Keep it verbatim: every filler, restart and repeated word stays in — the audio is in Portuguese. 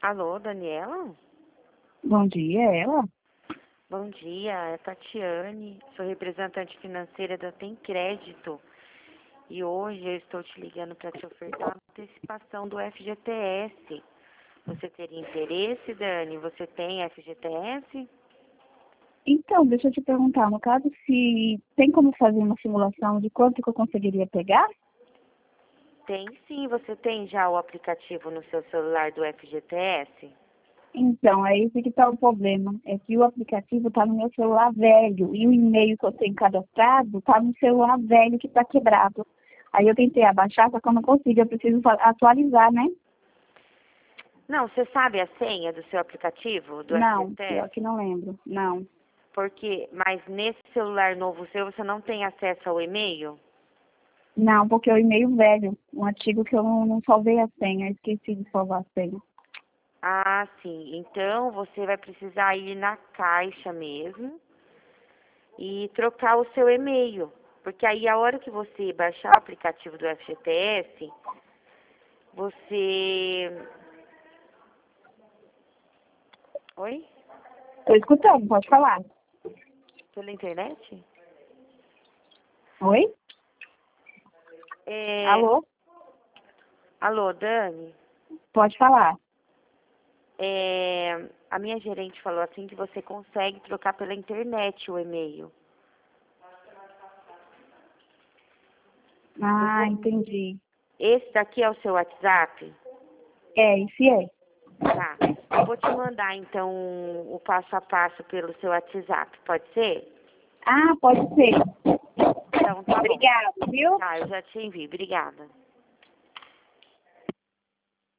Alô, Daniela? Bom dia, é ela? Bom dia, é Tatiane, sou representante financeira da Tem Crédito e hoje eu estou te ligando para te ofertar a antecipação do F G T S. Você teria interesse, Dani? Você tem F G T S? Então, deixa eu te perguntar, no caso, se tem como fazer uma simulação de quanto que eu conseguiria pegar? Tem sim, você tem já o aplicativo no seu celular do F G T S? Então, é esse que está o problema. É que o aplicativo está no meu celular velho e o e-mail que eu tenho cadastrado está no celular velho que está quebrado. Aí eu tentei abaixar, só que eu não consigo, eu preciso fa- atualizar, né? Não, você sabe a senha do seu aplicativo do Não, pior F G T S? que não lembro, não. Porque, mas nesse celular novo seu, você não tem acesso ao e-mail? Não, porque é o e-mail velho, um antigo que eu não, não salvei a senha, esqueci de salvar a senha. Ah, sim. Então você vai precisar ir na caixa mesmo e trocar o seu e-mail. Porque aí a hora que você baixar o aplicativo do F G T S, você. Oi? Estou escutando, pode falar. Pela internet? Oi? É... Alô? Alô, Dani? Pode falar. É... A minha gerente falou assim que você consegue trocar pela internet o e-mail. Ah, Você... entendi. Esse daqui é o seu WhatsApp? É, esse é. Tá. Eu vou te mandar, então, o passo a passo pelo seu WhatsApp, pode ser? Ah, pode ser. Então, tá bom. Obrigada, viu? Tá, eu já te envio. Obrigada.